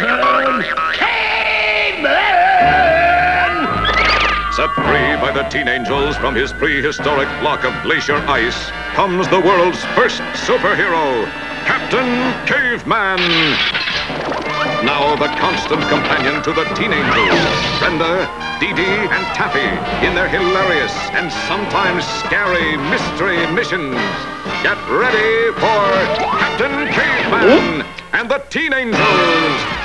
Captain Caveman! Set free by the Teen Angels from his prehistoric block of glacier ice comes the world's first superhero, Captain Caveman. Now the constant companion to the Teen Angels, Brenda, Dee Dee, and Taffy in their hilarious and sometimes scary mystery missions. Get ready for Captain Caveman and the Teen Angels.